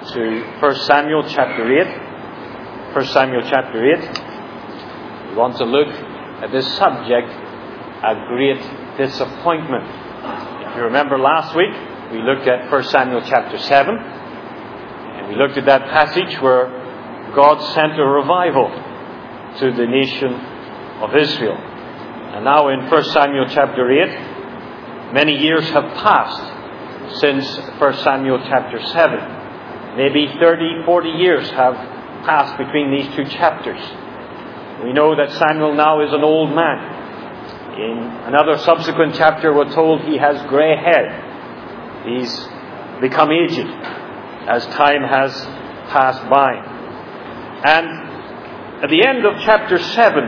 to 1 Samuel chapter 8. 1 Samuel chapter 8. We want to look at this subject, a great disappointment. If you remember last week, we looked at 1 Samuel chapter 7. And we looked at that passage where God sent a revival to the nation of Israel. And now in 1 Samuel chapter 8, many years have passed since 1 Samuel chapter 7. Maybe 30, 40 years have passed between these two chapters. We know that Samuel now is an old man. In another subsequent chapter we're told he has grey hair. He's become aged as time has passed by. And at the end of chapter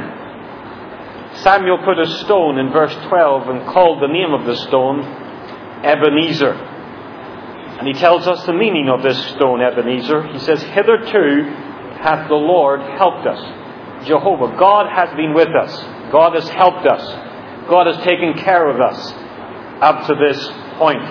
7, Samuel put a stone in verse 12 and called the name of the stone Ebenezer. And he tells us the meaning of this stone, Ebenezer. He says, "Hitherto hath the Lord helped us." Jehovah, God has been with us. God has helped us. God has taken care of us up to this point.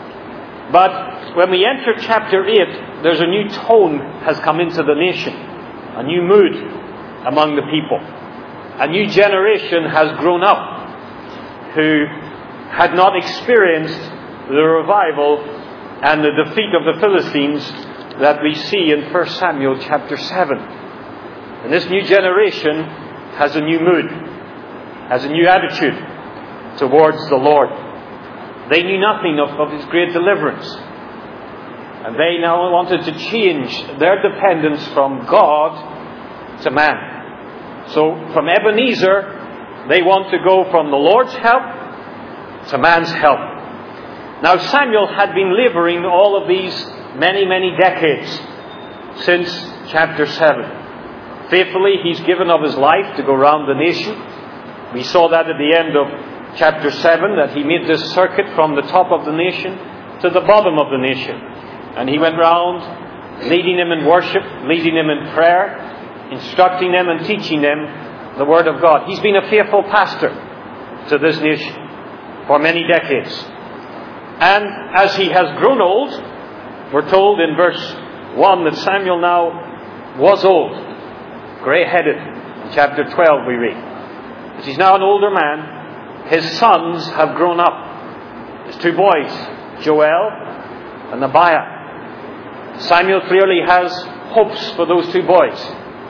But when we enter chapter 8, there's a new tone has come into the nation. A new mood among the people. A new generation has grown up who had not experienced the revival and the defeat of the Philistines that we see in 1 Samuel chapter 7. And this new generation has a new mood, has a new attitude towards the Lord. They knew nothing of His great deliverance. And they now wanted to change their dependence from God to man. So from Ebenezer, they want to go from the Lord's help to man's help. Now Samuel had been labouring all of these many decades since chapter 7. Faithfully, he's given of his life to go round the nation. We saw that at the end of chapter 7, that he made this circuit from the top of the nation to the bottom of the nation. And he went round leading them in worship, leading them in prayer, instructing them and teaching them the Word of God. He's been a faithful pastor to this nation for many decades. And as he has grown old, we're told in verse 1 that Samuel now was old, grey-headed. In chapter 12 we read. As he's now an older man, his sons have grown up. His two boys, Joel and Abiah. Samuel clearly has hopes for those two boys,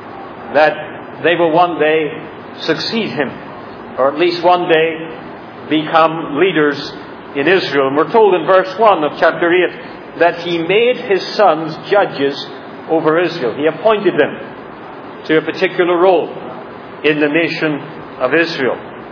that they will one day succeed him, or at least one day become leaders in Israel. And we're told in verse 1 of chapter 8 that he made his sons judges over Israel. He appointed them to a particular role in the nation of Israel.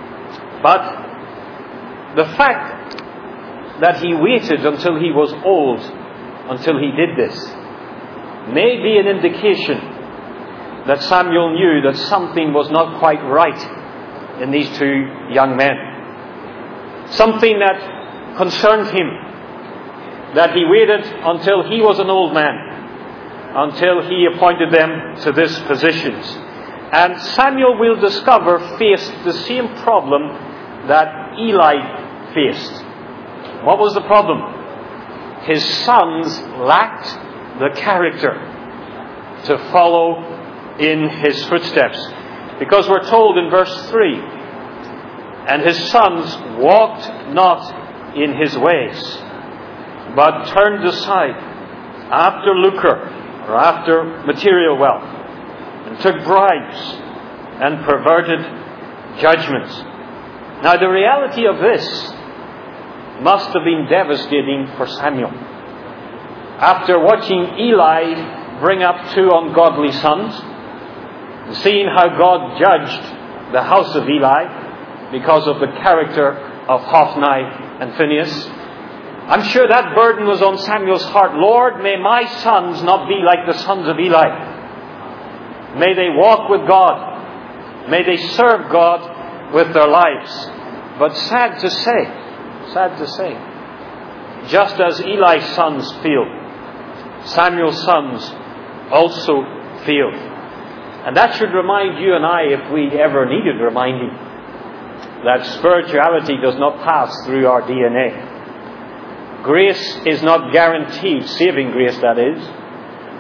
But the fact that he waited until he was old until he did this may be an indication that Samuel knew that something was not quite right in these two young men. Something that concerned him, that he waited until he was an old man, until he appointed them to these positions. And Samuel, we'll discover, faced the same problem that Eli faced. What was the problem? His sons lacked the character to follow in his footsteps. Because we're told in verse 3, "And his sons walked not in his ways, but turned aside after lucre," or after material wealth, "and took bribes and perverted judgments." Now the reality of this must have been devastating for Samuel. After watching Eli bring up two ungodly sons, and seeing how God judged the house of Eli because of the character of Hophni and Phinehas, I'm sure that burden was on Samuel's heart. Lord, may my sons not be like the sons of Eli. May they walk with God. May they serve God with their lives. But sad to say, just as Eli's sons failed, Samuel's sons also failed. And that should remind you and I, if we ever needed reminding, that spirituality does not pass through our DNA. Grace is not guaranteed, saving grace that is,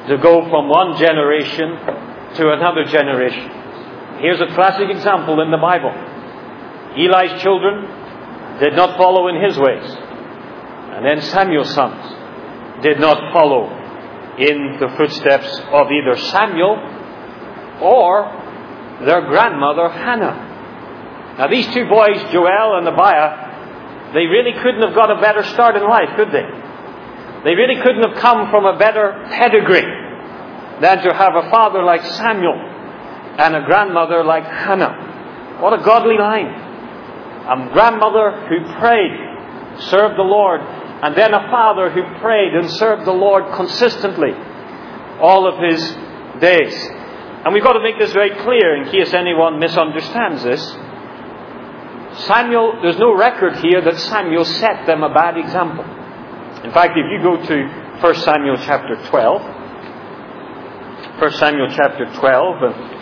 to go from one generation to another generation. Here's a classic example in the Bible. Eli's children did not follow in his ways. And then Samuel's sons did not follow in the footsteps of either Samuel or their grandmother Hannah. Now these two boys, Joel and Abiah, they really couldn't have got a better start in life, could they? They really couldn't have come from a better pedigree than to have a father like Samuel and a grandmother like Hannah. What a godly line. A grandmother who prayed, served the Lord, and then a father who prayed and served the Lord consistently all of his days. And we've got to make this very clear in case anyone misunderstands this. Samuel, there's no record here that Samuel set them a bad example. In fact, if you go to 1 Samuel chapter 12, 1 Samuel chapter 12,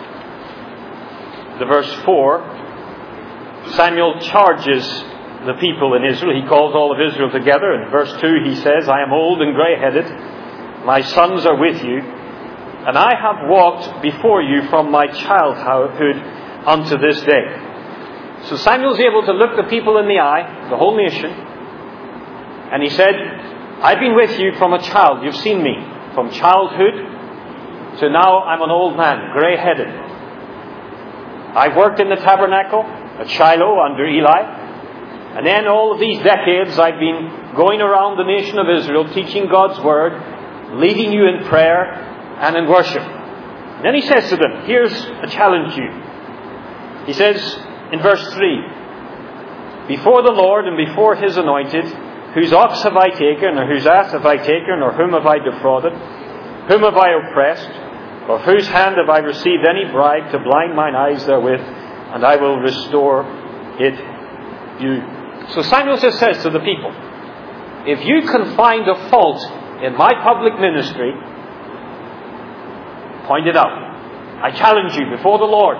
the verse 4, Samuel charges the people in Israel. He calls all of Israel together. In verse 2 he says, I am old and grey-headed. My sons are with you. And I have walked before you from my childhood unto this day. So Samuel's able to look the people in the eye, the whole nation. And he said, I've been with you from a child. You've seen me from childhood to now I'm an old man, grey-headed. I've worked in the tabernacle at Shiloh under Eli. And then all of these decades I've been going around the nation of Israel teaching God's Word, leading you in prayer and in worship. And then he says to them, here's a challenge to you. He says in verse 3, before the Lord and before His anointed, whose ox have I taken, or whose ass have I taken, or whom have I defrauded? Whom have I oppressed? Or whose hand have I received any bribe to blind mine eyes therewith? And I will restore it you. So Samuel just says to the people, if you can find a fault in my public ministry, point it out. I challenge you before the Lord.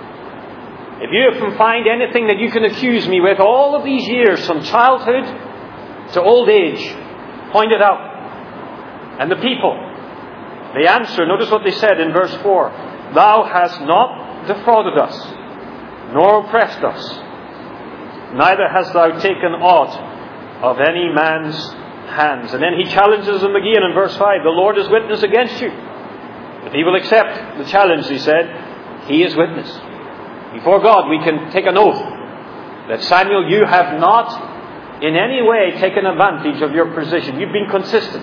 If you can find anything that you can accuse me with all of these years, from childhood to old age, point it out. And the people, they answer, notice what they said in verse 4. Thou hast not defrauded us, nor oppressed us. Neither hast thou taken aught of any man's hands. And then he challenges them again in verse 5. The Lord is witness against you. If he will accept the challenge, he said, He is witness. Before God, we can take an oath that Samuel, you have not in any way taken advantage of your position. You've been consistent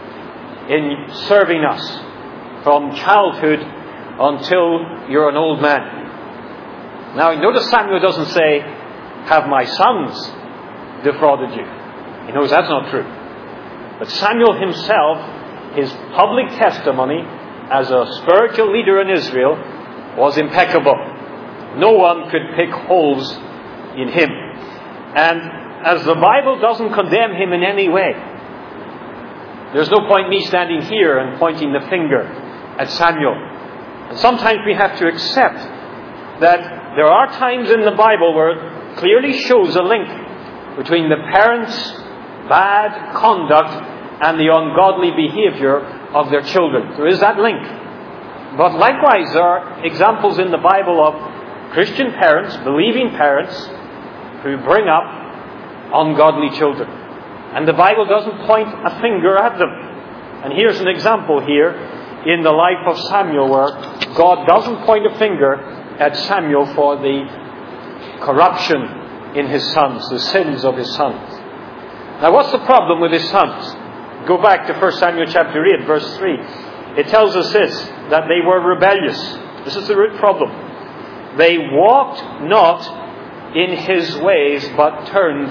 in serving us from childhood until you're an old man. Now, notice Samuel doesn't say, have my sons defrauded you? He knows that's not true. But Samuel himself, his public testimony as a spiritual leader in Israel was impeccable. No one could pick holes in him. And as the Bible doesn't condemn him in any way, there's no point me standing here and pointing the finger at Samuel. And sometimes we have to accept that there are times in the Bible where it clearly shows a link between the parents' bad conduct and the ungodly behavior of their children. There is that link. But likewise, there are examples in the Bible of Christian parents, believing parents, who bring up ungodly children. And the Bible doesn't point a finger at them. And here's an example here in the life of Samuel where God doesn't point a finger at Samuel for the corruption in his sons, the sins of his sons. Now what's the problem with his sons? Go back to 1 Samuel chapter 8, verse 3. It tells us this, that they were rebellious. This is the root problem. They walked not in his ways, but turned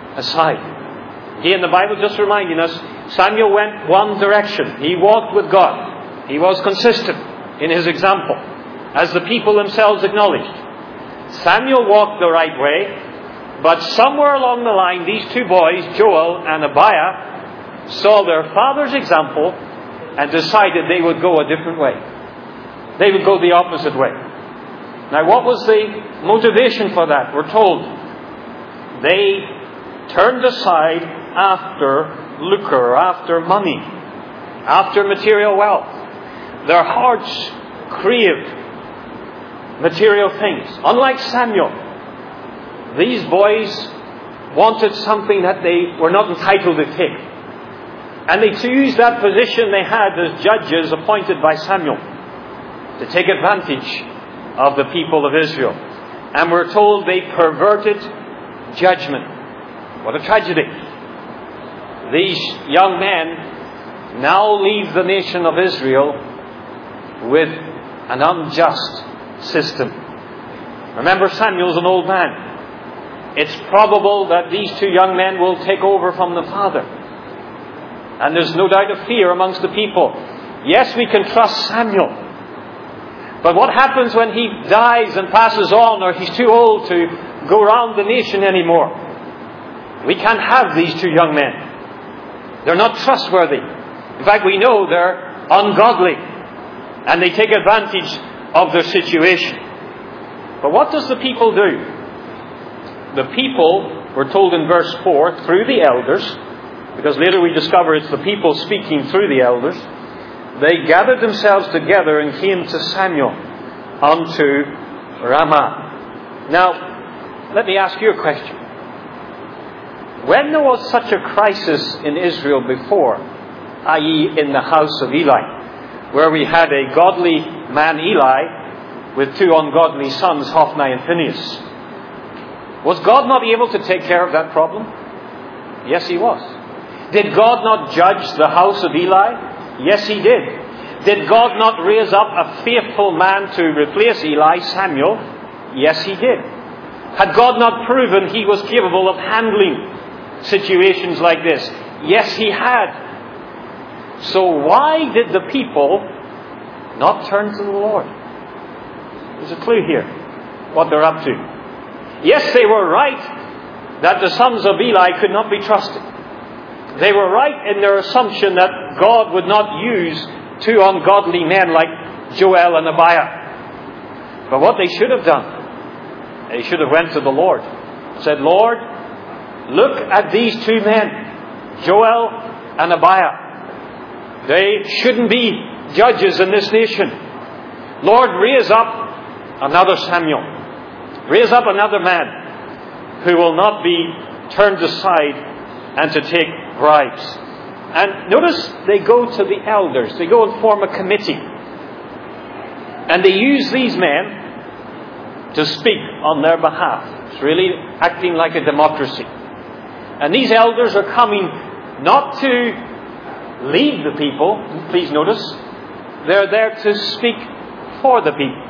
aside. Again, the Bible just reminding us, Samuel went one direction. He walked with God. He was consistent in his example, as the people themselves acknowledged. Samuel walked the right way, but somewhere along the line, these two boys, Joel and Abiah, saw their father's example and decided they would go a different way. They would go the opposite way. Now, what was the motivation for that? We're told they turned aside after lucre, after money, after material wealth. Their hearts craved material things. Unlike Samuel, these boys wanted something that they were not entitled to take. And they used that position they had as judges appointed by Samuel to take advantage of the people of Israel. And we're told they perverted judgment. What a tragedy. These young men now leave the nation of Israel with an unjust system. Remember, Samuel's an old man. It's probable that these two young men will take over from the father. And there's no doubt of fear amongst the people. Yes, we can trust Samuel. But what happens when he dies and passes on, or he's too old to go around the nation anymore? We can't have these two young men. They're not trustworthy. In fact, we know they're ungodly. And they take advantage of their situation. But what does the people do? The people, we're told in verse 4, through the elders, because later we discover it's the people speaking through the elders, they gathered themselves together and came to Samuel unto Ramah. Now, let me ask you a question. When there was such a crisis in Israel before, i.e. in the house of Eli, where we had a godly man Eli with two ungodly sons, Hophni and Phinehas, was God not able to take care of that problem? Yes, He was. Did God not judge the house of Eli? Yes, He did. Did God not raise up a faithful man to replace Eli, Samuel? Yes, He did. Had God not proven He was capable of handling situations like this? Yes, He had. So why did the people not turn to the Lord? There's a clue here, what they're up to. Yes, they were right that the sons of Eli could not be trusted. They were right in their assumption that God would not use two ungodly men like Joel and Abiah. But what they should have done, they should have went to the Lord and said, Lord, look at these two men, Joel and Abiah. They shouldn't be judges in this nation. Lord, raise up another Samuel. Raise up another man who will not be turned aside and to take bribes. And notice they go to the elders. They go and form a committee. And they use these men to speak on their behalf. It's really acting like a democracy. And these elders are coming not to lead the people, please notice. They're there to speak for the people.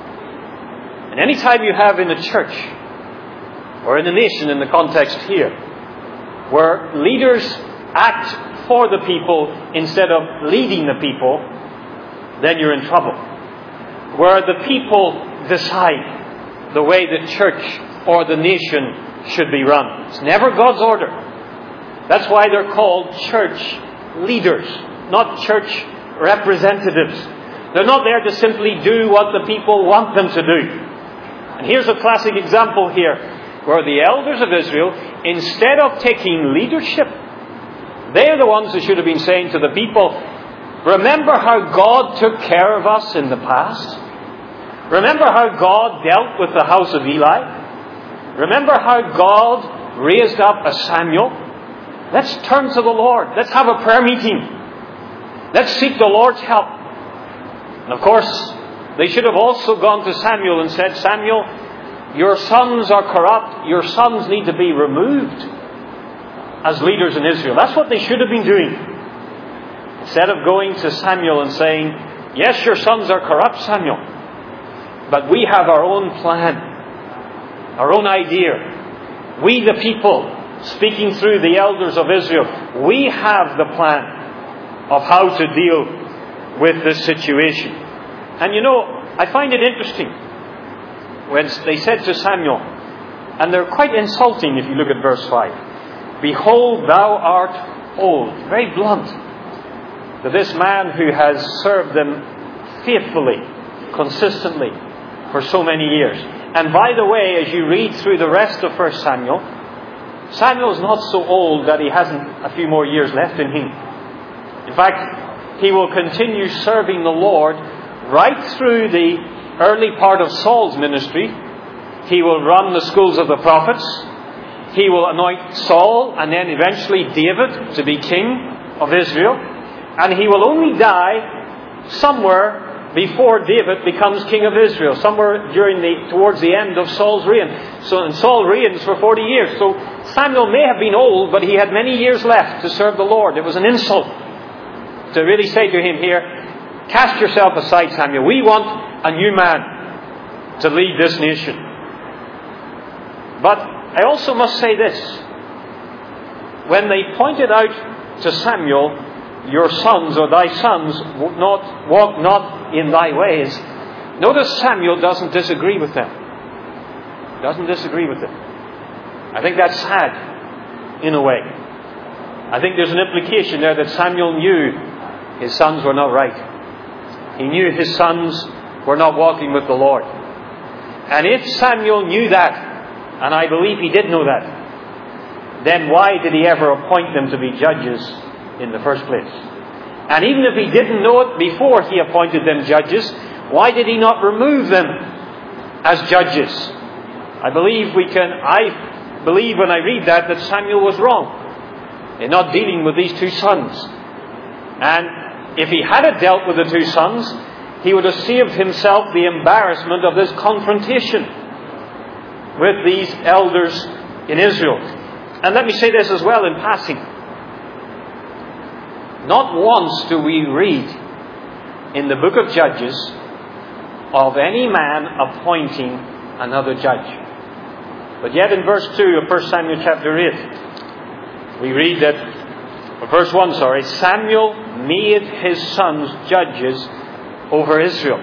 And any time you have in a church, or in a nation in the context here, where leaders act for the people instead of leading the people, then you're in trouble. Where the people decide the way the church or the nation should be run. It's never God's order. That's why they're called church leaders, not church representatives. They're not there to simply do what the people want them to do. And here's a classic example here, where the elders of Israel, instead of taking leadership, they're the ones who should have been saying to the people, remember how God took care of us in the past? Remember how God dealt with the house of Eli? Remember how God raised up a Samuel? Let's turn to the Lord. Let's have a prayer meeting. Let's seek the Lord's help. And of course, they should have also gone to Samuel and said, Samuel, your sons are corrupt. Your sons need to be removed as leaders in Israel. That's what they should have been doing. Instead of going to Samuel and saying, yes, your sons are corrupt, Samuel, but we have our own plan, our own idea. We, the people, speaking through the elders of Israel, we have the plan of how to deal with this situation. And you know, I find it interesting when they said to Samuel, and they're quite insulting if you look at verse 5. Behold, thou art old. Very blunt. To this man who has served them faithfully, consistently, for so many years. And by the way, as you read through the rest of 1 Samuel, Samuel's not so old that he hasn't a few more years left in him. In fact, he will continue serving the Lord right through the early part of Saul's ministry. He will run the schools of the prophets. He will anoint Saul and then eventually David to be king of Israel. And he will only die somewhere before David becomes king of Israel, somewhere towards the end of Saul's reign. And Saul reigns for 40 years. So Samuel may have been old, but he had many years left to serve the Lord. It was an insult to really say to him here, cast yourself aside, Samuel. We want a new man to lead this nation. But I also must say this. When they pointed out to Samuel, your sons or thy sons walk not in thy ways, notice Samuel doesn't disagree with them. Doesn't disagree with them. I think that's sad, in a way. I think there's an implication there that Samuel knew his sons were not right. He knew his sons were not walking with the Lord. And if Samuel knew that, and I believe he did know that, then why did he ever appoint them to be judges in the first place? And even if he didn't know it before he appointed them judges, why did he not remove them as judges? I believe when I read that Samuel was wrong in not dealing with these two sons. And if he had dealt with the two sons, he would have saved himself the embarrassment of this confrontation with these elders in Israel. And let me say this as well in passing. Not once do we read in the book of Judges of any man appointing another judge. But yet in verse 2 of 1 Samuel chapter 8, we read that, verse 1, Samuel made his sons judges over Israel.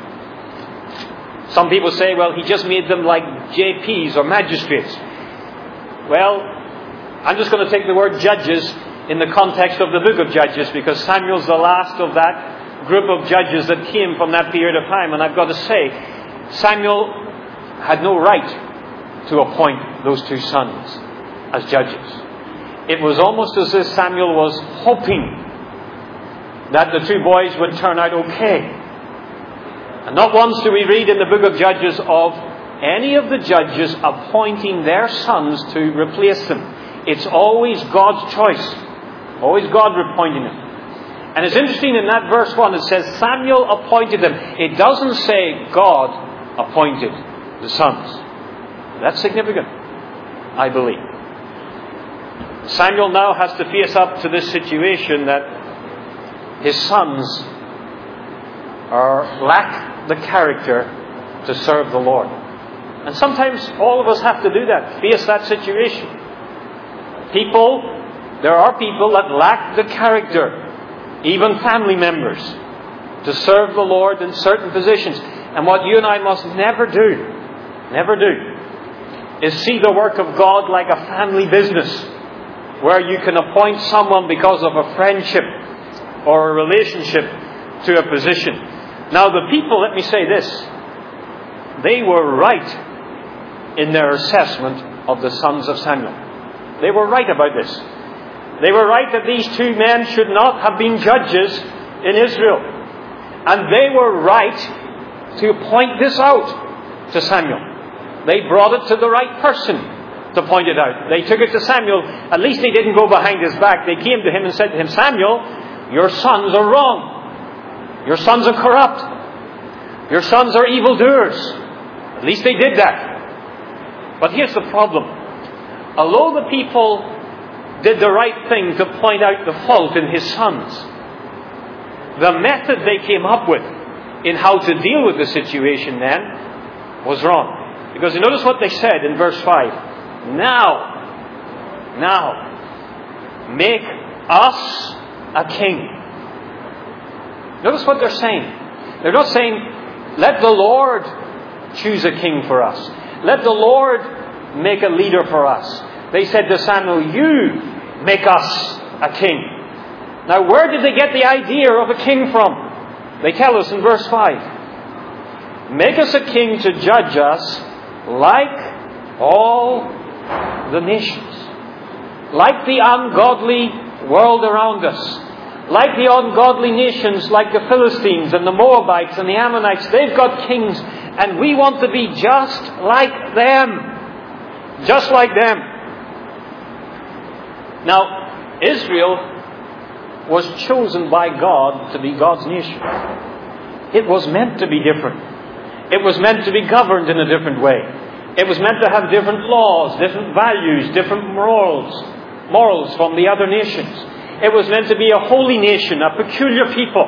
Some people say, well, he just made them like JPs or magistrates. Well, I'm just going to take the word judges in the context of the book of Judges, because Samuel's the last of that group of judges that came from that period of time. And I've got to say, Samuel had no right to appoint those two sons as judges. It was almost as if Samuel was hoping that the two boys would turn out okay. And not once do we read in the book of Judges of any of the judges appointing their sons to replace them. It's always God's choice. Always God appointing them. And it's interesting in that verse 1, it says Samuel appointed them. It doesn't say God appointed the sons. That's significant, I believe. Samuel now has to face up to this situation that his sons lack the character to serve the Lord. And sometimes all of us have to do that, face that situation. There are people that lack the character, even family members, to serve the Lord in certain positions. And what you and I must never do, is see the work of God like a family business, where you can appoint someone because of a friendship or a relationship to a position. Now the people, let me say this, they were right in their assessment of the sons of Samuel. They were right about this. They were right that these two men should not have been judges in Israel. And they were right to point this out to Samuel. They brought it to the right person to point it out. They took it to Samuel. At least they didn't go behind his back. They came to him and said to him, Samuel, your sons are wrong. Your sons are corrupt. Your sons are evildoers. At least they did that. But here's the problem. Although the people did the right thing to point out the fault in his sons, the method they came up with in how to deal with the situation then was wrong. Because you notice what they said in verse 5. Now, make us a king. Notice what they're saying. They're not saying, let the Lord choose a king for us. Let the Lord make a leader for us. They said to Samuel, you make us a king. Now, where did they get the idea of a king from? They tell us in verse 5. Make us a king to judge us like all the nations. Like the ungodly world around us. like the ungodly nations, like the Philistines and the Moabites and the Ammonites. They've got kings, and we want to be just like them. Just like them. Now, Israel was chosen by God to be God's nation. It was meant to be different. It was meant to be governed in a different way. It was meant to have different laws, different values, different morals from the other nations. It was meant to be a holy nation, a peculiar people.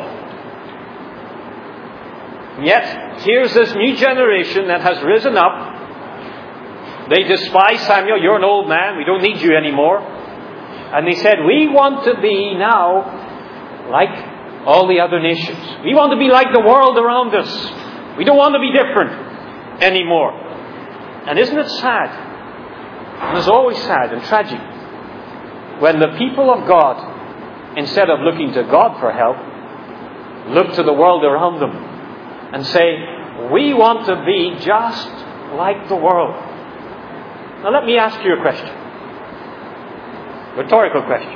And yet, here's this new generation that has risen up. They despise Samuel. You're an old man. We don't need you anymore. And they said, we want to be now like all the other nations. We want to be like the world around us. We don't want to be different anymore. And isn't it sad? And it's always sad and tragic when the people of God, instead of looking to God for help, look to the world around them and say, we want to be just like the world. Now let me ask you a question. Rhetorical question.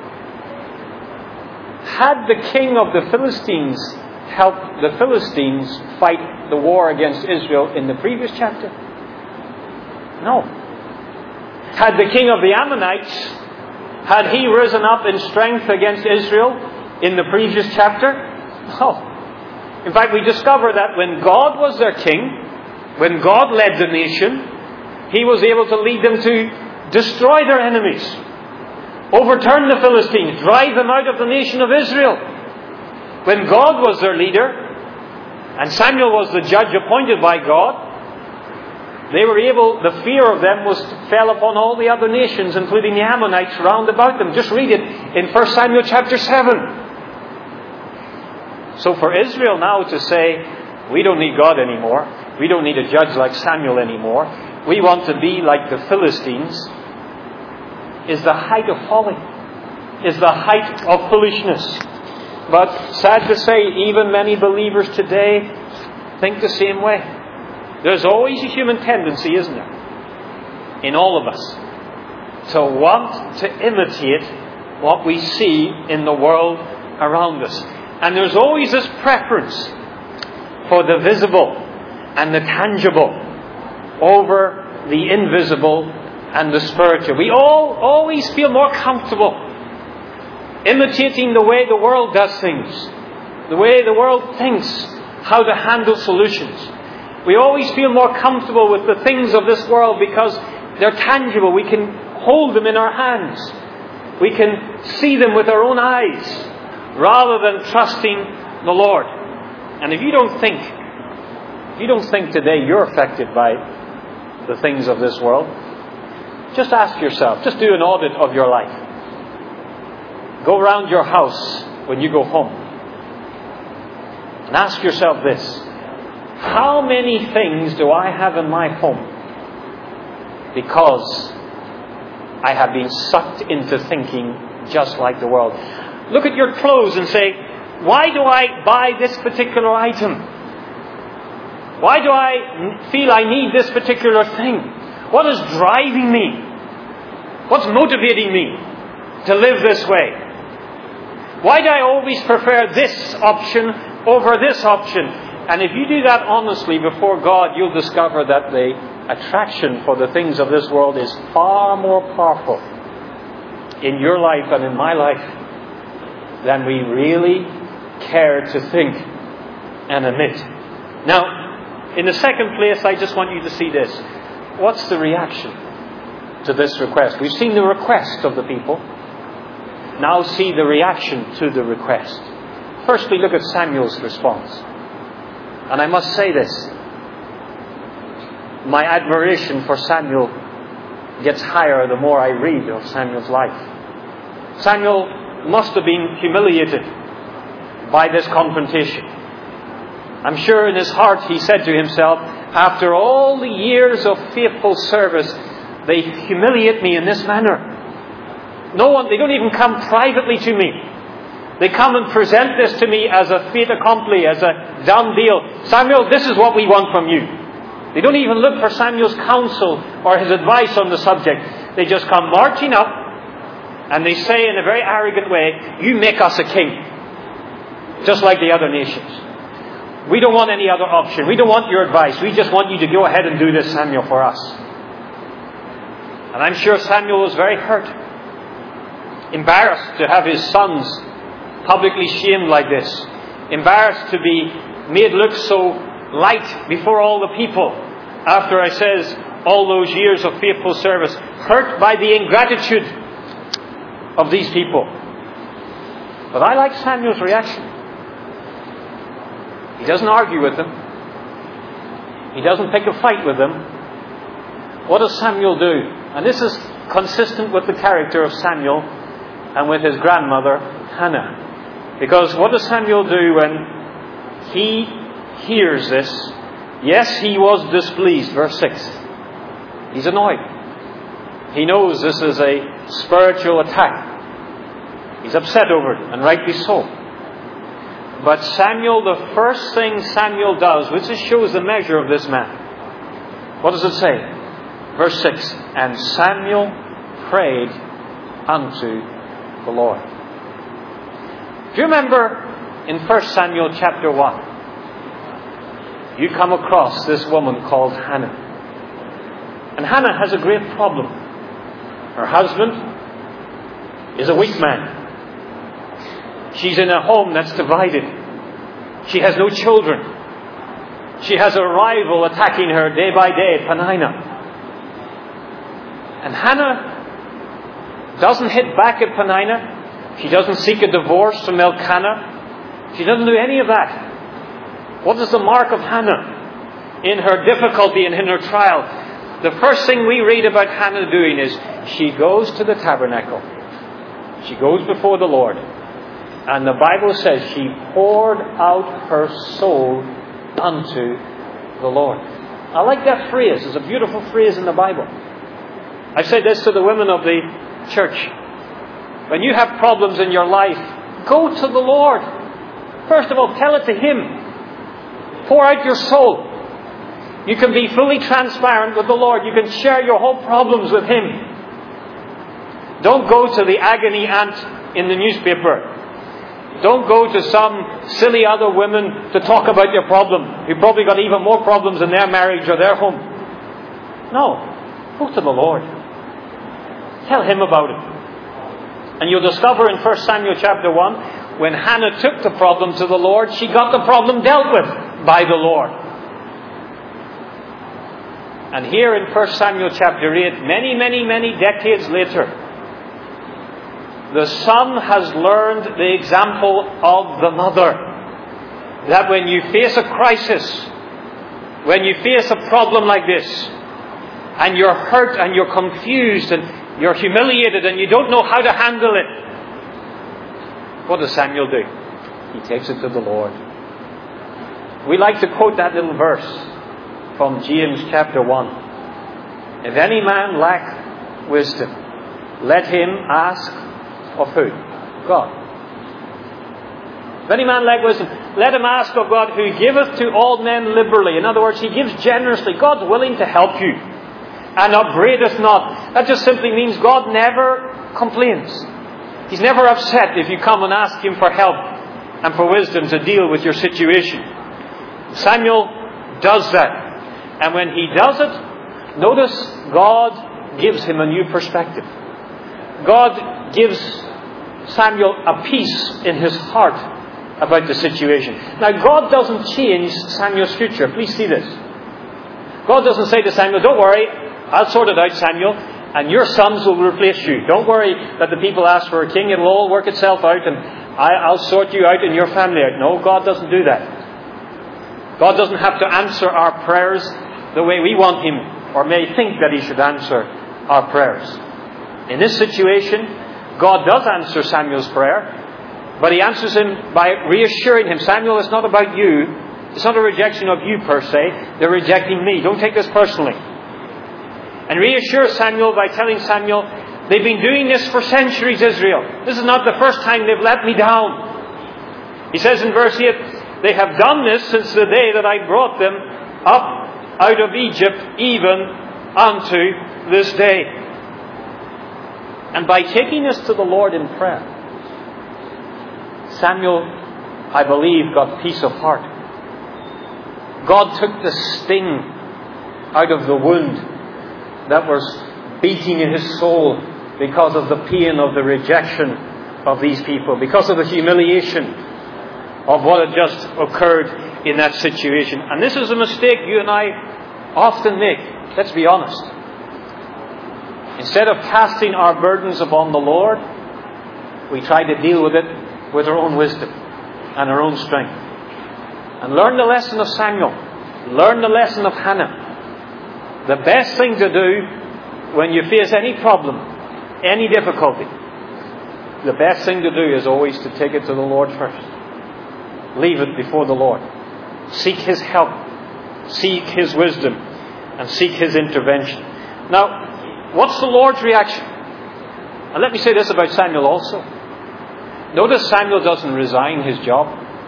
Had the king of the Philistines helped the Philistines fight the war against Israel in the previous chapter? No. Had the king of the Ammonites, had he risen up in strength against Israel in the previous chapter? No. In fact, we discover that when God was their king, when God led the nation, He was able to lead them to destroy their enemies, overturn the Philistines, drive them out of the nation of Israel. When God was their leader, and Samuel was the judge appointed by God, they were able, the fear of them fell upon all the other nations, including the Ammonites round about them. Just read it in 1 Samuel chapter 7. So for Israel now to say, we don't need God anymore, we don't need a judge like Samuel anymore, we want to be like the Philistines, is the height of folly, is the height of foolishness. But sad to say, even many believers today think the same way. There's always a human tendency, isn't there, in all of us, to want to imitate what we see in the world around us. And there's always this preference for the visible and the tangible over the invisible and the spiritual. We all always feel more comfortable imitating the way the world does things, the way the world thinks how to handle solutions. We always feel more comfortable with the things of this world because they're tangible. We can hold them in our hands. We can see them with our own eyes rather than trusting the Lord. And if you don't think today you're affected by the things of this world, just ask yourself, just do an audit of your life. Go around your house when you go home and ask yourself this: how many things do I have in my home because I have been sucked into thinking just like the world? Look at your clothes and say, why do I buy this particular item? Why do I feel I need this particular thing? What is driving me? What's motivating me to live this way? Why do I always prefer this option over this option? And if you do that honestly before God, you'll discover that the attraction for the things of this world is far more powerful in your life and in my life than we really care to think and admit. Now, in the second place, I just want you to see this. What's the reaction to this request? We've seen the request of the people. Now see the reaction to the request. Firstly, look at Samuel's response. And I must say this: my admiration for Samuel gets higher the more I read of Samuel's life. Samuel must have been humiliated by this confrontation. I'm sure in his heart he said to himself, after all the years of faithful service, they humiliate me in this manner. They don't even come privately to me. They come and present this to me as a fait accompli, as a done deal. Samuel, this is what we want from you. They don't even look for Samuel's counsel or his advice on the subject. They just come marching up And they say in a very arrogant way, you make us a king. Just like the other nations. We don't want any other option. We don't want your advice. We just want you to go ahead and do this, Samuel, for us. And I'm sure Samuel was very hurt. Embarrassed to have his sons publicly shamed like this. Embarrassed to be made look so light before all the people. After I says all those years of faithful service. Hurt by the ingratitude of these people. But I like Samuel's reaction. He doesn't argue with them. He doesn't pick a fight with them. What does Samuel do? And this is consistent with the character of Samuel and with his grandmother, Hannah. Because what does Samuel do when he hears this? Yes, he was displeased. Verse 6. He's annoyed. He knows this is a spiritual attack. He's upset over it, and rightly so. But Samuel, the first thing Samuel does, which just shows the measure of this man. What does it say? Verse 6. And Samuel prayed unto the Lord. Do you remember in 1 Samuel chapter 1, you come across this woman called Hannah. And Hannah has a great problem. Her husband is a weak man. She's in a home that's divided. She has no children. She has a rival attacking her day by day, Peninnah. And Hannah doesn't hit back at Peninnah. She doesn't seek a divorce from Elkanah. She doesn't do any of that. What is the mark of Hannah in her difficulty and in her trial? The first thing we read about Hannah doing is she goes to the tabernacle. She goes before the Lord. And the Bible says she poured out her soul unto the Lord. I like that phrase. It's a beautiful phrase in the Bible. I say this to the women of the church. When you have problems in your life, go to the Lord. First of all, tell it to Him. Pour out your soul. You can be fully transparent with the Lord. You can share your whole problems with Him. Don't go to the agony aunt in the newspaper. Don't go to some silly other women to talk about your problem. You've probably got even more problems in their marriage or their home. No. Go to the Lord. Tell Him about it. And you'll discover in 1 Samuel chapter 1, when Hannah took the problem to the Lord, she got the problem dealt with by the Lord. And here in 1 Samuel chapter 8, many decades later, the son has learned the example of the mother. That when you face a crisis, when you face a problem like this, and you're hurt and you're confused and you're humiliated and you don't know how to handle it, what does Samuel do? He takes it to the Lord. We like to quote that little verse from James chapter 1. If any man lack wisdom, let him ask of who? God. If any man lack wisdom, let him ask of God, who giveth to all men liberally. In other words, He gives generously. God's willing to help you. And upbraideth not. That just simply means God never complains. He's never upset if you come and ask Him for help and for wisdom to deal with your situation. Samuel does that. And when he does it, notice God gives him a new perspective. God gives Samuel a peace in his heart about the situation. Now, God doesn't change Samuel's future. Please see this. God doesn't say to Samuel, don't worry, I'll sort it out, Samuel, and your sons will replace you. Don't worry that the people ask for a king. It'll all work itself out and I'll sort you out and your family out. No, God doesn't do that. God doesn't have to answer our prayers the way we want Him or may think that He should answer our prayers. In this situation, God does answer Samuel's prayer, but He answers him by reassuring him, Samuel, it's not about you. It's not a rejection of you per se. They're rejecting me. Don't take this personally. And reassures Samuel by telling Samuel, they've been doing this for centuries, Israel. This is not the first time they've let me down. He says in verse 8, they have done this since the day that I brought them up out of Egypt, even unto this day. And by taking this to the Lord in prayer, Samuel, I believe, got peace of heart. God took the sting out of the wound that was beating in his soul because of the pain of the rejection of these people, because of the humiliation of what had just occurred in that situation. And this is a mistake you and I often make. Let's be honest. Instead of casting our burdens upon the Lord, we try to deal with it with our own wisdom and our own strength. And learn the lesson of Samuel. Learn the lesson of Hannah. The best thing to do when you face any problem, any difficulty, the best thing to do is always to take it to the Lord first. Leave it before the Lord. Seek His help. Seek His wisdom. And seek His intervention. Now, what's the Lord's reaction? And let me say this about Samuel also. Notice Samuel doesn't resign his job.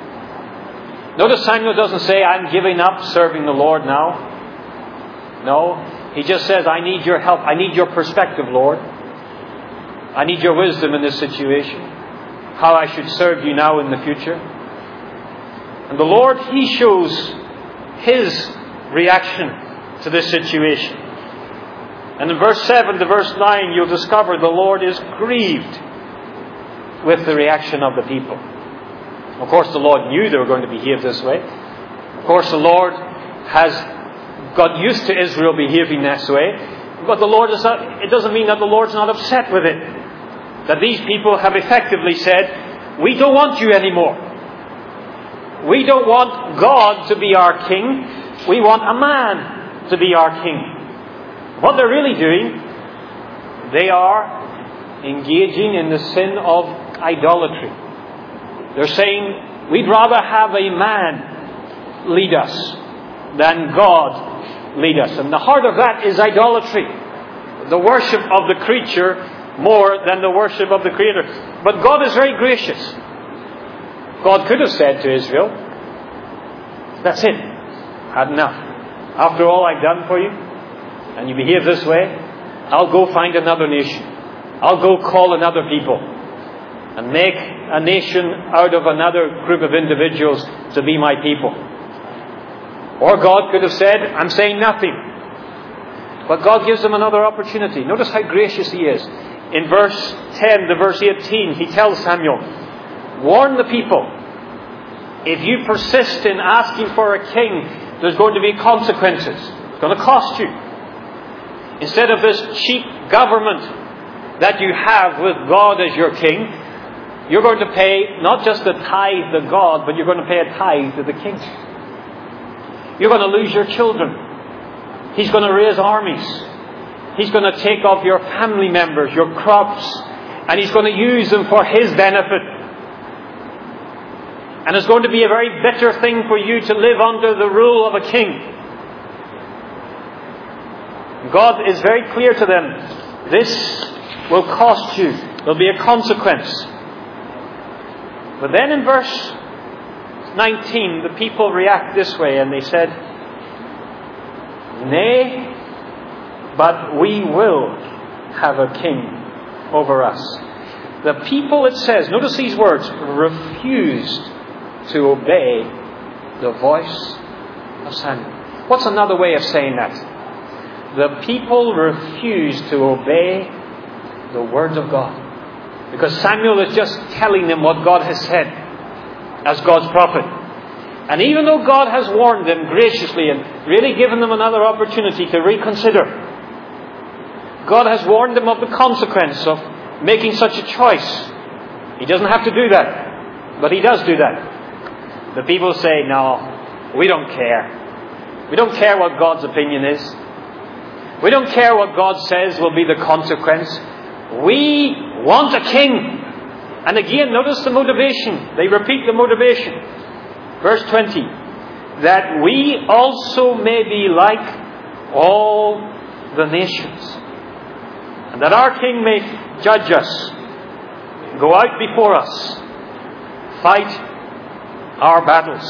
Notice Samuel doesn't say, I'm giving up serving the Lord now. No, he just says, I need your help. I need your perspective, Lord. I need your wisdom in this situation. How I should serve you now in the future. And the Lord, He shows His reaction to this situation. And in verse 7 to verse 9, you'll discover the Lord is grieved with the reaction of the people. Of course, the Lord knew they were going to behave this way. Of course, the Lord has got used to Israel behaving this way. But the Lord is not, it doesn't mean that the Lord's not upset with it. That these people have effectively said, we don't want you anymore. We don't want God to be our king. We want a man to be our king. What they're really doing, they are engaging in the sin of idolatry. They're saying, we'd rather have a man lead us than God lead us. And the heart of that is idolatry. The worship of the creature more than the worship of the Creator. But God is very gracious. God could have said to Israel, that's it. Had enough. After all I've done for you, and you behave this way, I'll go find another nation. I'll go call another people. And make a nation out of another group of individuals to be my people. Or God could have said, I'm saying nothing. But God gives them another opportunity. Notice how gracious He is. In verse 10 to verse 18, He tells Samuel, warn the people. If you persist in asking for a king, there's going to be consequences. It's going to cost you. Instead of this cheap government that you have with God as your king, you're going to pay not just the tithe to God, but you're going to pay a tithe to the king. You're going to lose your children. He's going to raise armies. He's going to take off your family members, your crops, and He's going to use them for His benefit. And it's going to be a very bitter thing for you to live under the rule of a king. God is very clear to them. This will cost you. There'll be a consequence. But then in verse 19, the people react this way, and they said, nay, but we will have a king over us. The people, it says, notice these words, refused to obey the voice of Samuel. What's another way of saying that? The people refused to obey the words of God. Because Samuel is just telling them what God has said as God's prophet. And even though God has warned them graciously and really given them another opportunity to reconsider, God has warned them of the consequence of making such a choice. He doesn't have to do that, but He does do that. The people say, no, we don't care. We don't care what God's opinion is. We don't care what God says will be the consequence. We want a king. And again, notice the motivation. They repeat the motivation. Verse 20. That we also may be like all the nations. And that our king may judge us. Go out before us. Fight our battles.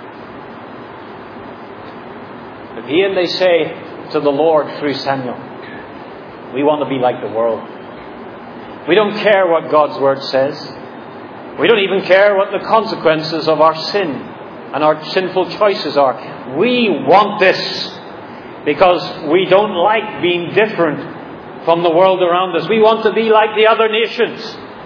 Again they say to the Lord through Samuel, we want to be like the world. We don't care what God's Word says. We don't even care what the consequences of our sin and our sinful choices are. We want this because we don't like being different from the world around us. We want to be like the other nations.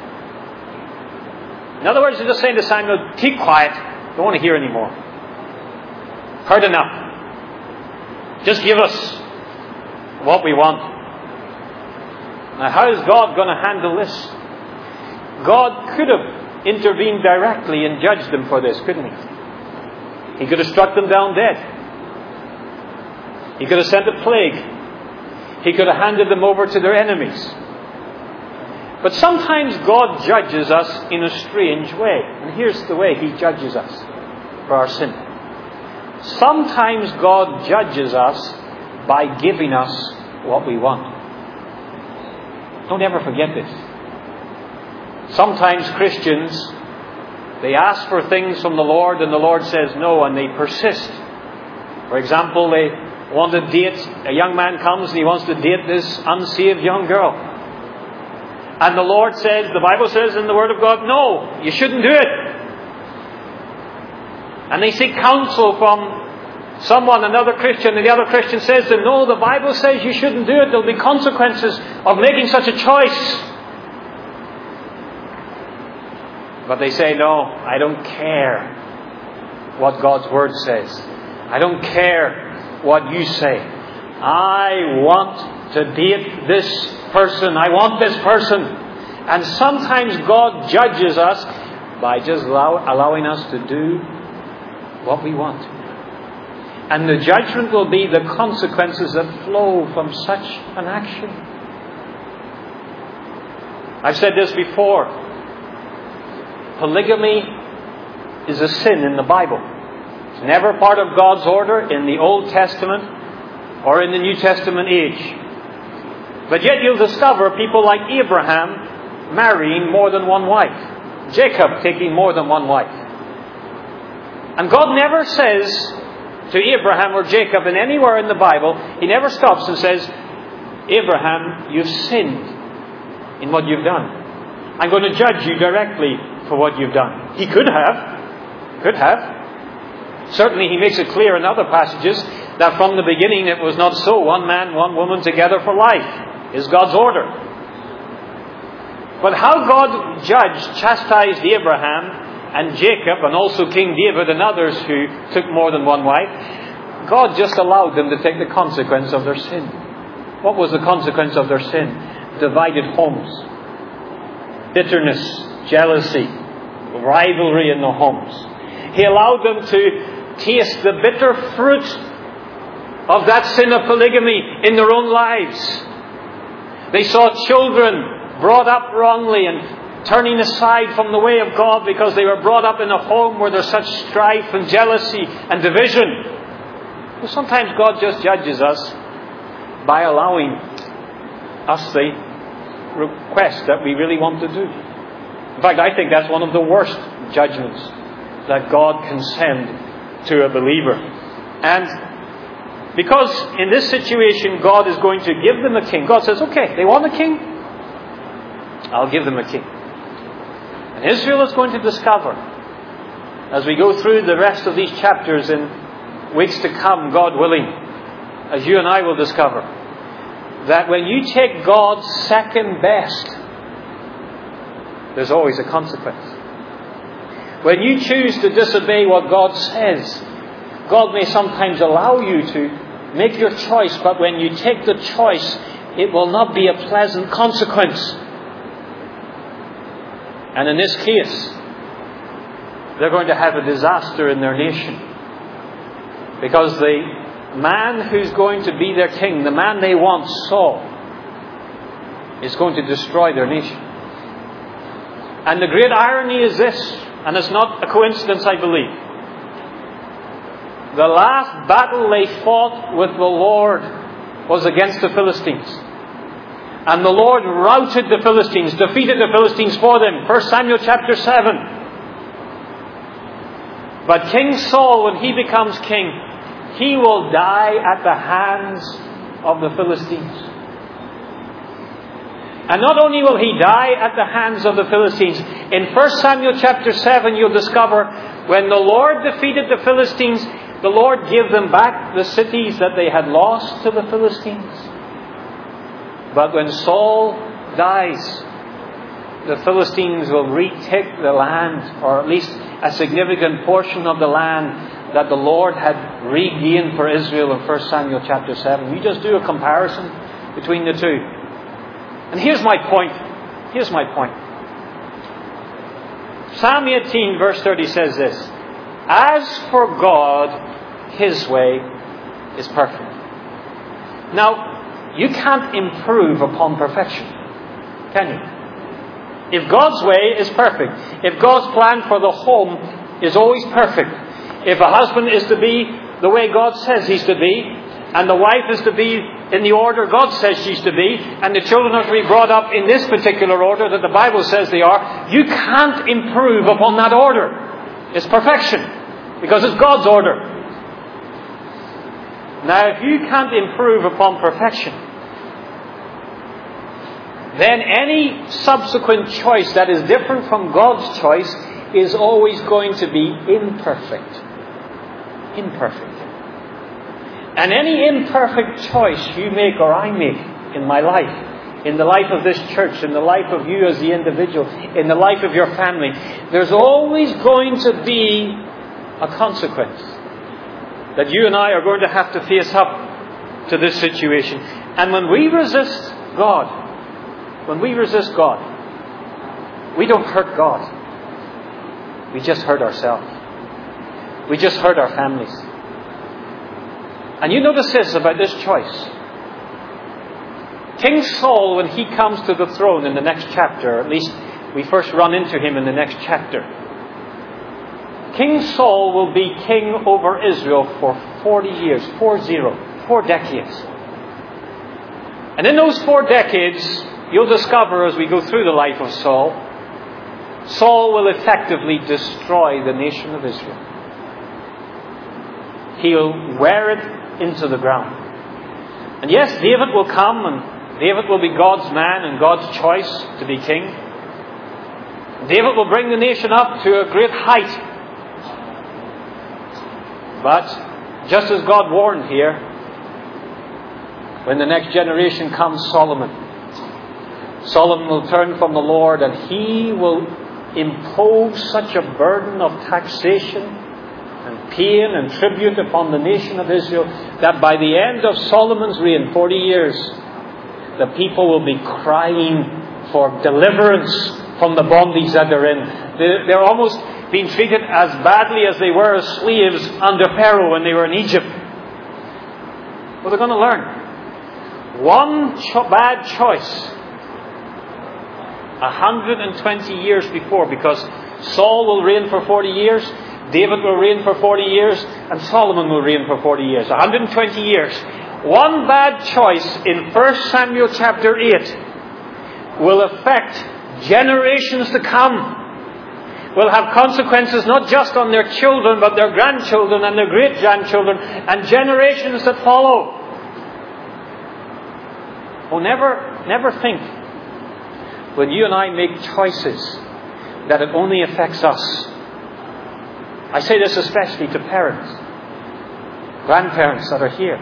In other words, they're just saying to Samuel, keep quiet. Don't want to hear anymore. Heard enough. Just give us what we want. Now, how is God going to handle this? God could have intervened directly and judged them for this, couldn't He? He could have struck them down dead. He could have sent a plague. He could have handed them over to their enemies. But sometimes God judges us in a strange way. And here's the way He judges us for our sin. Sometimes God judges us by giving us what we want. Don't ever forget this. Sometimes Christians, they ask for things from the Lord and the Lord says no, and they persist. For example, they want to date, a young man comes and he wants to date this unsaved young girl. And the Lord says, the Bible says in the Word of God, no, you shouldn't do it. And they seek counsel from someone, another Christian, and the other Christian says to them, no, the Bible says you shouldn't do it. There'll be consequences of making such a choice. But they say, no, I don't care what God's Word says. I don't care what you say. I want to date this person. I want this person. And sometimes God judges us by just allowing us to do what we want. And the judgment will be the consequences that flow from such an action. I've said this before. Polygamy is a sin in the Bible. It's never part of God's order in the Old Testament or in the New Testament age. But yet you'll discover people like Abraham marrying more than one wife. Jacob taking more than one wife. And God never says to Abraham or Jacob in anywhere in the Bible, He never stops and says, Abraham, you've sinned in what you've done. I'm going to judge you directly for what you've done. He could have. Could have. Certainly He makes it clear in other passages that from the beginning it was not so. One man, one woman together for life is God's order. But how God chastised Abraham and Jacob and also King David and others who took more than one wife, God just allowed them to take the consequence of their sin. What was the consequence of their sin? Divided homes. Bitterness, jealousy, rivalry in the homes. He allowed them to taste the bitter fruit of that sin of polygamy in their own lives. They saw children brought up wrongly and turning aside from the way of God because they were brought up in a home where there's such strife and jealousy and division. Well, sometimes God just judges us by allowing us the request that we really want to do. In fact, I think that's one of the worst judgments that God can send to a believer. And because in this situation God is going to give them a king, God says, okay, they want a king? I'll give them a king. And Israel is going to discover, as we go through the rest of these chapters in weeks to come, God willing, as you and I will discover, that when you take God's second best, there's always a consequence. When you choose to disobey what God says, God may sometimes allow you to make your choice, but when you take the choice, it will not be a pleasant consequence. And in this case, they're going to have a disaster in their nation. Because the man who's going to be their king, the man they want, Saul, is going to destroy their nation. And the great irony is this, and it's not a coincidence, I believe. The last battle they fought with the Lord was against the Philistines. And the Lord routed the Philistines, defeated the Philistines for them. 1 Samuel chapter 7. But King Saul, when he becomes king, he will die at the hands of the Philistines. And not only will he die at the hands of the Philistines, in 1 Samuel chapter 7 you'll discover when the Lord defeated the Philistines, the Lord gave them back the cities that they had lost to the Philistines. But when Saul dies, the Philistines will retake the land, or at least a significant portion of the land that the Lord had regained for Israel in 1 Samuel chapter 7. You just do a comparison between the two. And here's my point. Here's my point. Psalm 18 verse 30 says this: "As for God, His way is perfect." Now, you can't improve upon perfection, can you? If God's way is perfect, if God's plan for the home is always perfect, if a husband is to be the way God says he's to be, and the wife is to be in the order God says she's to be, and the children are to be brought up in this particular order that the Bible says they are, you can't improve upon that order. It's perfection, because it's God's order. Now, if you can't improve upon perfection, then any subsequent choice that is different from God's choice is always going to be imperfect. Imperfect. And any imperfect choice you make or I make in my life, in the life of this church, in the life of you as the individual, in the life of your family, there's always going to be a consequence that you and I are going to have to face up to this situation. And when we resist God, we don't hurt God. We just hurt ourselves. We just hurt our families. And you notice this about this choice. King Saul, when he comes to the throne in the next chapter, at least we first run into him in the next chapter. King Saul will be king over Israel for 40 years, 4 decades. And in those 4 decades, you'll discover as we go through the life of Saul, Saul will effectively destroy the nation of Israel. He'll wear it into the ground. And yes, David will come, and David will be God's man and God's choice to be king. David will bring the nation up to a great height. But just as God warned here, when the next generation comes, Solomon will turn from the Lord, and he will impose such a burden of taxation and pain and tribute upon the nation of Israel that by the end of Solomon's reign, 40 years, the people will be crying for deliverance from the bondage that they're in. They're almost being treated as badly as they were as slaves under Pharaoh when they were in Egypt. Well, they're going to learn. One bad choice 120 years before, because Saul will reign for 40 years, David will reign for 40 years, and Solomon will reign for 40 years. 120 years. One bad choice in 1 Samuel chapter 8 will affect generations to come. Will have consequences not just on their children, but their grandchildren and their great-grandchildren and generations that follow. Oh, never think when you and I make choices that it only affects us. I say this especially to parents, grandparents that are here.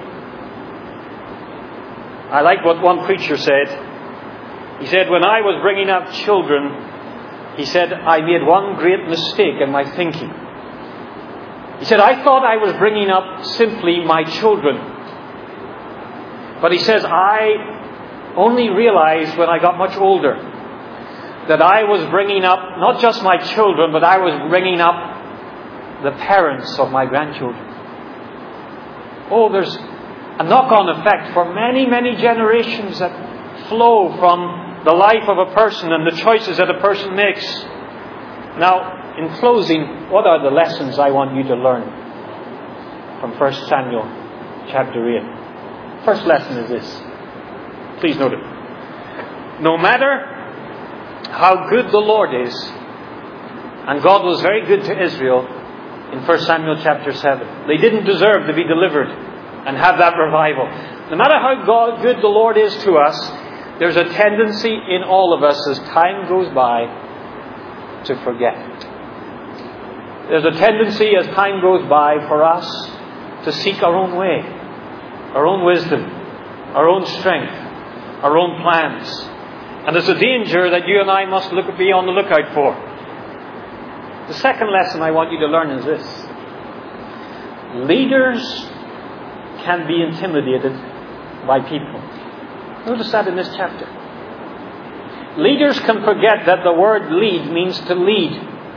I like what one preacher said. He said, when I was bringing up children, he said, I made one great mistake in my thinking. He said, I thought I was bringing up simply my children. But he says, I only realized when I got much older that I was bringing up not just my children, but I was bringing up the parents of my grandchildren. Oh, there's a knock-on effect for many, many generations that flow from the life of a person and the choices that a person makes. Now, in closing, what are the lessons I want you to learn from 1 Samuel chapter 8? First lesson is this. Please note it. No matter how good the Lord is, and God was very good to Israel in 1 Samuel chapter 7. They didn't deserve to be delivered and have that revival. No matter how good the Lord is to us, there's a tendency in all of us as time goes by to forget. There's a tendency as time goes by for us to seek our own way, our own wisdom, our own strength, our own plans. And there's a danger that you and I must be on the lookout for. The second lesson I want you to learn is this. Leaders can be intimidated by people. Notice that in this chapter. Leaders can forget that the word lead means to lead.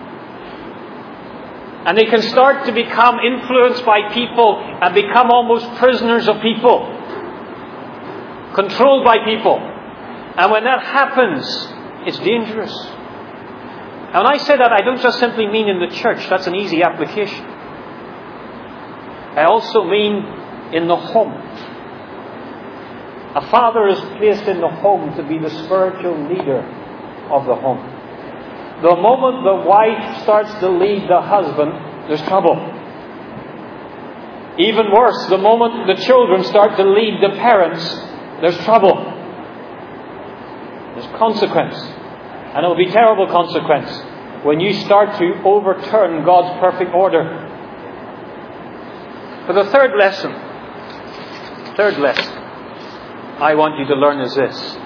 And they can start to become influenced by people and become almost prisoners of people. Controlled by people. And when that happens, it's dangerous. And when I say that, I don't just simply mean in the church. That's an easy application. I also mean in the home. A father is placed in the home to be the spiritual leader of the home. The moment the wife starts to lead the husband, there's trouble. Even worse, the moment the children start to lead the parents, there's trouble. There's consequence. And it will be terrible consequence when you start to overturn God's perfect order. But the third lesson I want you to learn is this.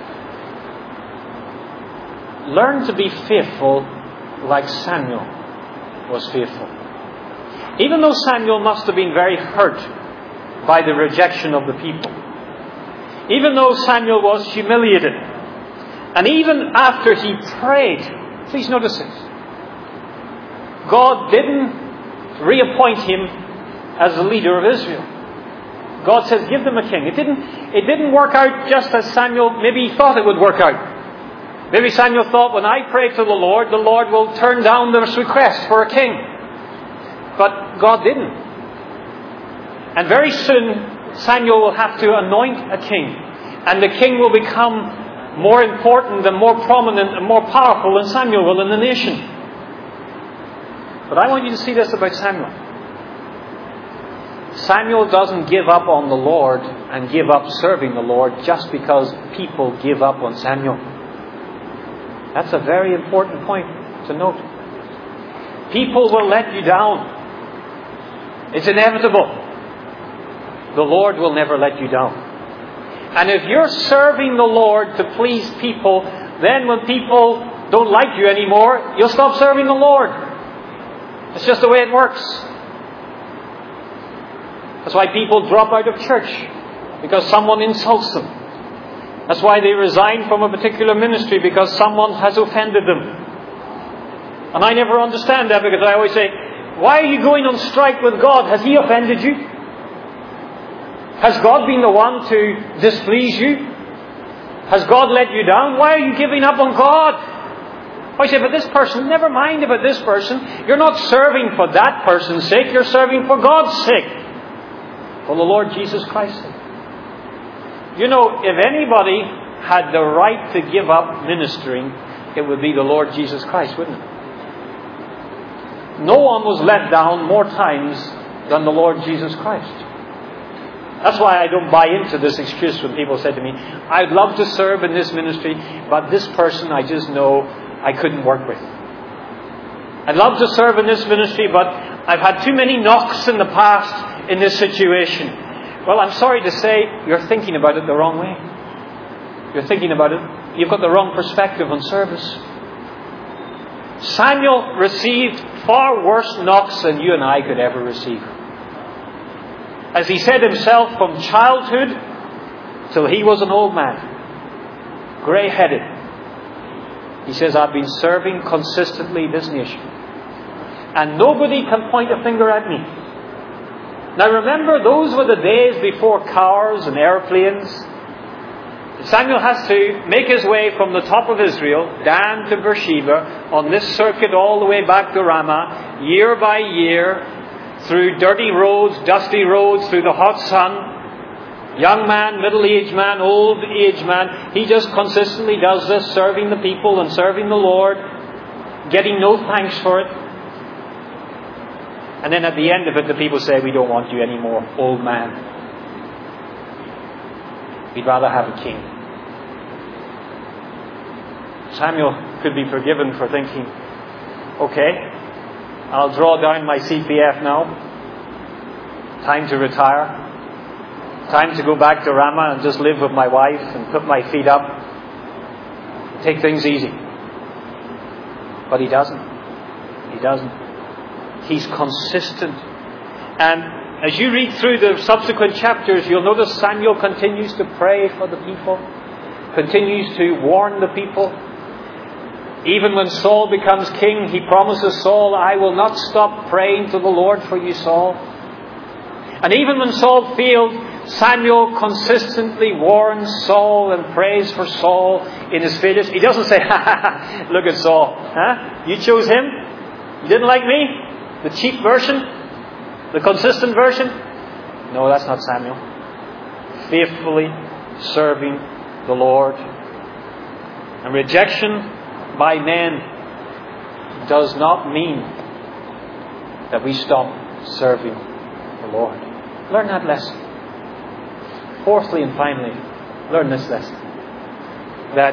Learn to be faithful like Samuel was faithful. Even though Samuel must have been very hurt by the rejection of the people. Even though Samuel was humiliated. And even after he prayed, please notice this, God didn't reappoint him as the leader of Israel. God says, give them a king. It didn't work out just as Samuel maybe thought it would work out. Maybe Samuel thought, when I pray to the Lord will turn down this request for a king. But God didn't. And very soon, Samuel will have to anoint a king. And the king will become more important and more prominent and more powerful than Samuel will in the nation. But I want you to see this about Samuel. Samuel doesn't give up on the Lord and give up serving the Lord just because people give up on Samuel. That's a very important point to note. People will let you down. It's inevitable. The Lord will never let you down. And if you're serving the Lord to please people, then when people don't like you anymore, you'll stop serving the Lord. It's just the way it works. That's why people drop out of church, because someone insults them. That's why they resign from a particular ministry, because someone has offended them. And I never understand that, because I always say, why are you going on strike with God? Has He offended you? Has God been the one to displease you? Has God let you down? Why are you giving up on God? I say, but this person, never mind about this person. You're not serving for that person's sake. You're serving for God's sake. For the Lord Jesus Christ. You know, if anybody had the right to give up ministering, it would be the Lord Jesus Christ, wouldn't it? No one was let down more times than the Lord Jesus Christ. That's why I don't buy into this excuse when people say to me, I'd love to serve in this ministry, but this person I just know I couldn't work with. I'd love to serve in this ministry, but I've had too many knocks in the past in this situation. Well, I'm sorry to say, you're thinking about it the wrong way. You're thinking about it. You've got the wrong perspective on service. Samuel received far worse knocks than you and I could ever receive. As he said himself, from childhood till he was an old man, grey-headed, he says, I've been serving consistently this nation. And nobody can point a finger at me. Now remember, those were the days before cars and airplanes. Samuel has to make his way from the top of Israel down to Beersheba on this circuit all the way back to Ramah, year by year, through dirty roads, dusty roads, through the hot sun. Young man, middle-aged man, old-aged man. He just consistently does this, serving the people and serving the Lord, getting no thanks for it. And then at the end of it, the people say, we don't want you anymore, old man. We'd rather have a king. Samuel could be forgiven for thinking, okay, I'll draw down my CPF now. Time to retire. Time to go back to Ramah and just live with my wife and put my feet up. Take things easy. But he doesn't. He doesn't. He's consistent. And as you read through the subsequent chapters, you'll notice Samuel continues to pray for the people, continues to warn the people. Even when Saul becomes king, he promises Saul, I will not stop praying to the Lord for you, Saul. And even when Saul failed, Samuel consistently warns Saul and prays for Saul in his failures. He doesn't say, look at Saul. Huh? You chose him? You didn't like me? The cheap version? The consistent version? No, that's not Samuel. Faithfully serving the Lord. And rejection by men does not mean that we stop serving the Lord. Learn that lesson. Fourthly and finally, learn this lesson. That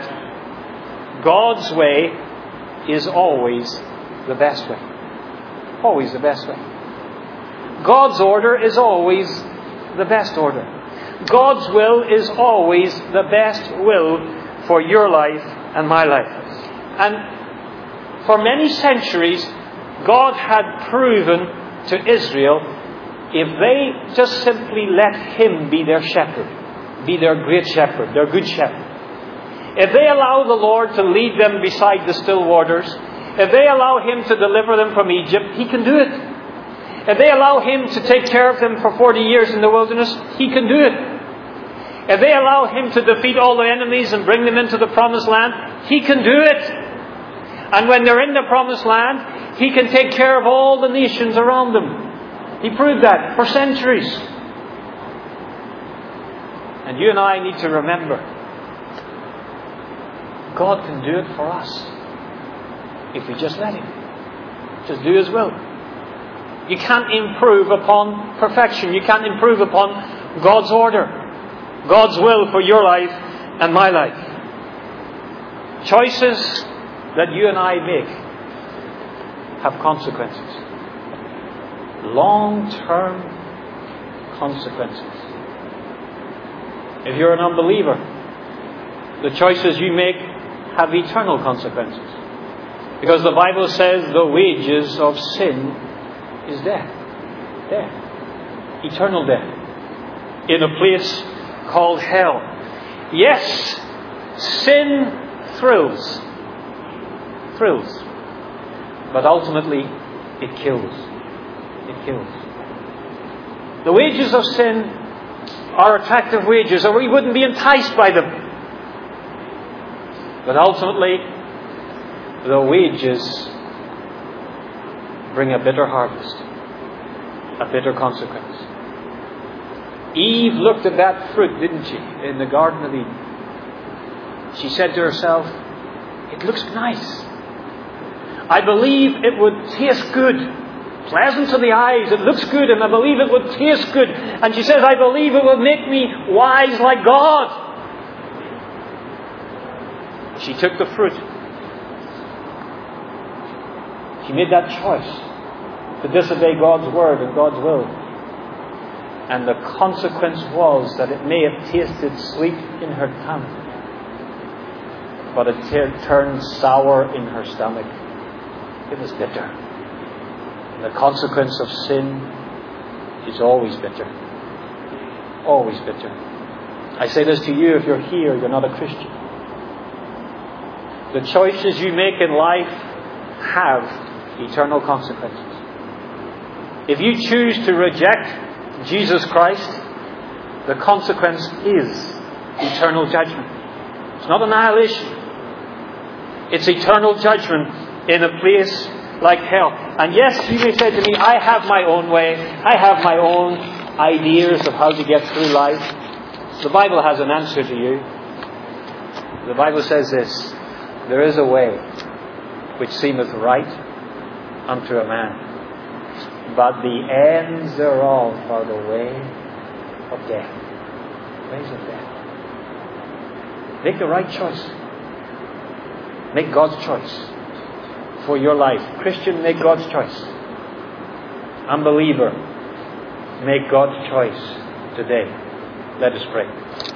God's way is always the best way. Always the best way. God's order is always the best order. God's will is always the best will for your life and my life. And for many centuries, God had proven to Israel, if they just simply let Him be their shepherd, be their great shepherd, their good shepherd, if they allow the Lord to lead them beside the still waters, if they allow Him to deliver them from Egypt, He can do it. If they allow Him to take care of them for 40 years in the wilderness, He can do it. If they allow Him to defeat all their enemies and bring them into the promised land, He can do it. And when they're in the promised land, He can take care of all the nations around them. He proved that for centuries. And you and I need to remember, God can do it for us if we just let Him. Just do His will. You can't improve upon perfection. You can't improve upon God's order, God's will for your life and my life. Choices that you and I make have consequences. Long-term consequences. If you're an unbeliever, the choices you make have eternal consequences. Because the Bible says the wages of sin is death. Death. Eternal death. In a place called hell. Yes, sin thrills. Thrills. But ultimately, it kills. It kills. The wages of sin are attractive wages, or we wouldn't be enticed by them. But ultimately, the wages bring a bitter harvest, a bitter consequence. Eve looked at that fruit, didn't she, in the Garden of Eden? She said to herself, it looks nice. I believe it would taste good. Pleasant to the eyes. It looks good, and I believe it would taste good. And she says, I believe it will make me wise like God. She took the fruit. She made that choice to disobey God's word and God's will. And the consequence was that it may have tasted sweet in her tongue, but it turned sour in her stomach. It was bitter. And the consequence of sin is always bitter. Always bitter. I say this to you, if you're here, you're not a Christian. The choices you make in life have eternal consequences. If you choose to reject Jesus Christ, the consequence is eternal judgment. It's not annihilation. It's eternal judgment in a place like hell. And yes, you may say to me, I have my own way. I have my own ideas of how to get through life. The Bible has an answer to you. The Bible says this, there is a way which seemeth right unto a man, but the ends thereof are the way of death. Ways of death. Make the right choice. Make God's choice for your life. Christian, make God's choice. Unbeliever, make God's choice today. Let us pray.